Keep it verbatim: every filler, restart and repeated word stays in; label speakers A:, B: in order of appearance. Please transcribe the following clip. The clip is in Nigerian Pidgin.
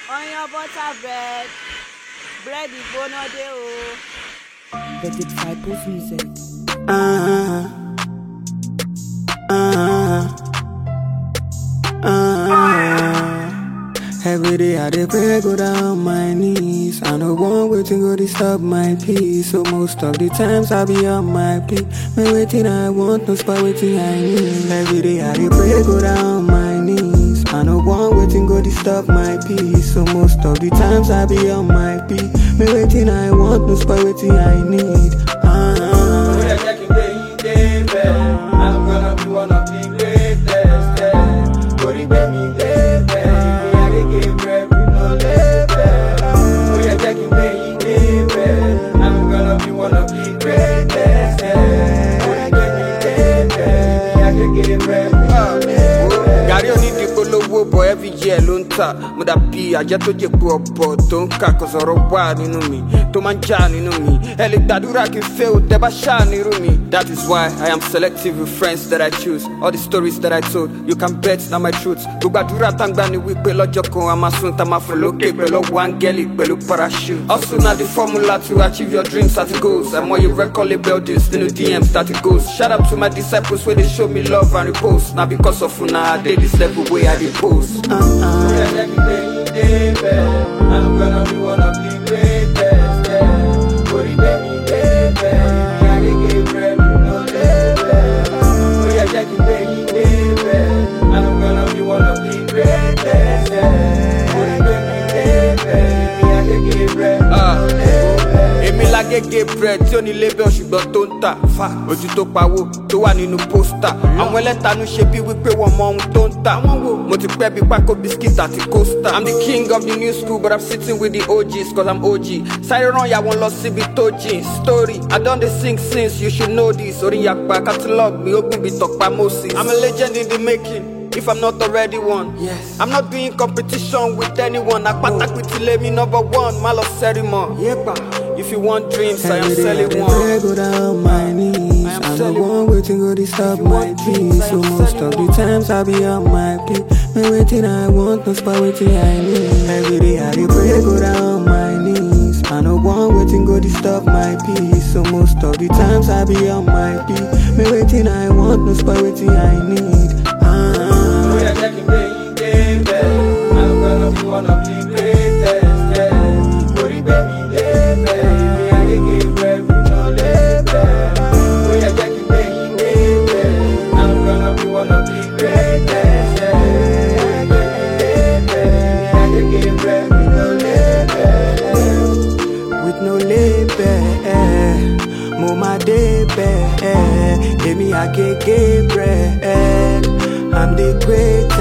A: onion butter bread, bread ìgbóná dé o.
B: The Disciples Music.
C: Uh, uh, uh, every day I dey pray, go down on my knees. I no want waiting, go disturb my peace. So most of the times I be on my peak. Me waiting, I want no spot, waiting I need. Every day I dey pray, go down on my knees. I no want waiting, go disturb my peace. So most of the times I be on my peak. Me waiting, I want no spot, waiting I need. Uh,
D: I'm gonna be one of the greatest. Go the baby, baby. I dey give bread with no label. Oh yeah, Jackie, baby, baby. I'm gonna be one of the greatest. Go the baby, baby. I dey give bread with no label.
C: Gary oni di polówó bọ̀ every year ló ń tà. Mo dàbí ajá tó jẹ̀pọ̀ ọ̀bọ̀ tó ń kà kò sọ̀rọ̀ wà nínú mi tó máa ń jà nínú mi. Ẹ lè gbàdúrà kí n fẹ́ o tẹ́ bá ṣáà nírú mi. That is why I am selective with friends that I choose. All the stories that I told, you can bet na my truth. Gbogbo àdúrà tá ń gbà ní wípé lọ́jọ́ kan a máa sùn tá máa fò lókè pẹ̀lú ọwọ́ áńgẹ́lì pẹ̀lú parachute. Also na the formula to achieve your dreams at goals. Àmọ́ you record label deals nínú D Ms that it goes. Shout out to my disciples wey dey show me love and repost. Na because of una I dey this level wey I dey post.
D: Uh, uh. Yeah, Jackie, baby, baby. I'm gonna be one of the greatest. Yeah. Go the baby, baby. I dey give bread with no label. Oh yeah, Jackie, baby, baby. I'm gonna be one of the greatest. Yeah. Go the baby, baby. I dey give bread with no label.
C: Èmi la gẹ́gẹ́ bread tí ó ní label ṣùgbọ́n tó ń tà fa ojú tó pawó tó wà nínú pósítà. Àwọn ẹlẹ́tanú ṣe bí wípé wọ́n mọ ohun tó ń tà. Mo ti pẹ́ bí pákó biskit àti coaster. I'm the king of the new school but I'm sitting with the O Gs cause I'm O G. Sáré rán ìyàwó lọ síbi tó jìn. Story I don dey sing since you should know this. Orí yàgbá catalog mi ó gùn bí tọ̀pá Moses. I'm a legend in the making. If I'm not already one, yes. I'm not doing competition with anyone. Akpatak with Tilemi number one, Malo Serimo. If you want dreams, I am selling one. I go down my knees. I am the one waiting to disturb my peace. So most of the times I be on my peak. Me waiting, I want no spot, waiting I need. Every day I dey pray, go down my knees. I no one waiting, go disturb my peace. So most of the times I be on my peak. Me waiting, I want no spot, waiting I need. Uh,
D: Oh yeah, Jackie, baby, baby. I'm gonna be one of the greatest. Yeah. Go the baby, baby. I dey give bread with no label. Oh yeah, Jackie, baby, baby. I'm gonna be one of the greatest. Yeah. Go the baby, baby. I dey give bread with no label.
C: With no label, mo ma dey bẹ́ẹ̀, èmi àgègè bread. I'm the greatest.